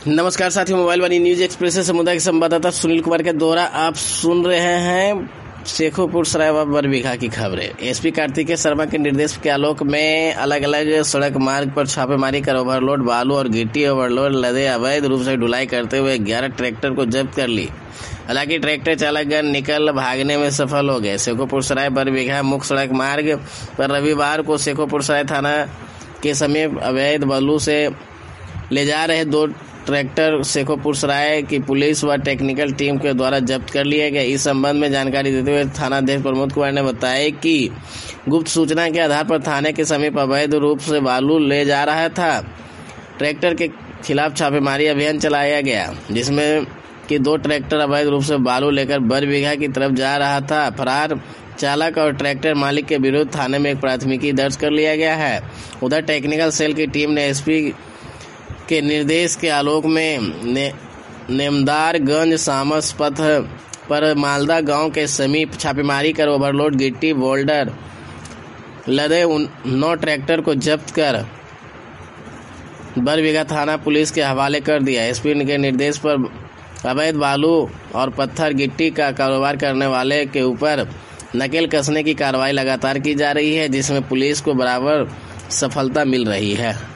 नमस्कार साथियों, मोबाइल वाली न्यूज एक्सप्रेस से समुदाय के संवाददाता सुनील कुमार के द्वारा आप सुन रहे हैं शेखोपुर सराय व बरबीघा की खबरें। एसपी कार्तिकेय शर्मा के निर्देश के आलोक में अलग अलग सड़क मार्ग पर छापेमारी कर ओवरलोड बालू और गिट्टी ओवरलोड लदे अवैध रूप से ढुलाई करते हुए 11 ट्रैक्टर को जब्त कर ली। हालांकि ट्रैक्टर चालकगण निकल भागने में सफल हो गए। शेखोपुर सराय बरबीघा मुख्य सड़क मार्ग पर रविवार को शेखोपुर सराय थाना के समीप अवैध बालू से ले जा रहे 2 ट्रैक्टर शेखोपुर सराय की पुलिस व टेक्निकल टीम के द्वारा जब्त कर लिए गए। इस संबंध में जानकारी देते हुए थानाध्यक्ष प्रमोद कुमार ने बताया कि गुप्त सूचना के आधार पर थाने के समीप अवैध रूप से बालू ले जा रहा था। ट्रैक्टर के खिलाफ छापेमारी अभियान चलाया गया, जिसमें कि 2 ट्रैक्टर अवैध रूप से बालू लेकर बरबीघा की तरफ जा रहा था। फरार चालक और ट्रैक्टर मालिक के विरुद्ध थाने में एक प्राथमिकी दर्ज कर लिया गया है। उधर टेक्निकल सेल की टीम ने एसपी के निर्देश के आलोक में नेमदारगंज सामस पथ पर मालदा गांव के समीप छापेमारी कर ओवरलोड गिट्टी बोल्डर लदे 9 ट्रैक्टर को जब्त कर बरबीघा थाना पुलिस के हवाले कर दिया। एसपी के निर्देश पर अवैध बालू और पत्थर गिट्टी का कारोबार करने वाले के ऊपर नकेल कसने की कार्रवाई लगातार की जा रही है, जिसमें पुलिस को बराबर सफलता मिल रही है।